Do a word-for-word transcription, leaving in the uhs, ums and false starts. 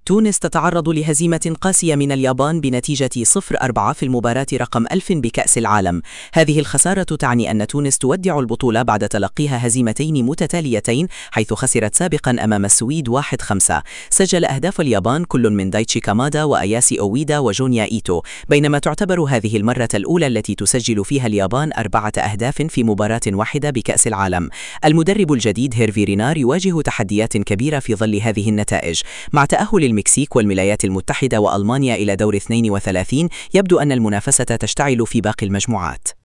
تونس تتعرض لهزيمة قاسية من اليابان بنتيجة صفر أربعة في المباراة رقم ألف بكأس العالم. هذه الخسارة تعني أن تونس تودع البطولة بعد تلقيها هزيمتين متتاليتين، حيث خسرت سابقا أمام السويد واحد خمسة. سجل أهداف اليابان كل من دايتشي كامادا وأياسي أويدا وجونيا إيتو، بينما تعتبر هذه المرة الأولى التي تسجل فيها اليابان أربعة أهداف في مباراة واحدة بكأس العالم. المدرب الجديد هيرفي رينار يواجه تحديات كبيرة في ظل هذه النتائج. مع تأهل المكسيك والولايات المتحدة وألمانيا إلى دور اثنين وثلاثين، يبدو أن المنافسة تشتعل في باقي المجموعات.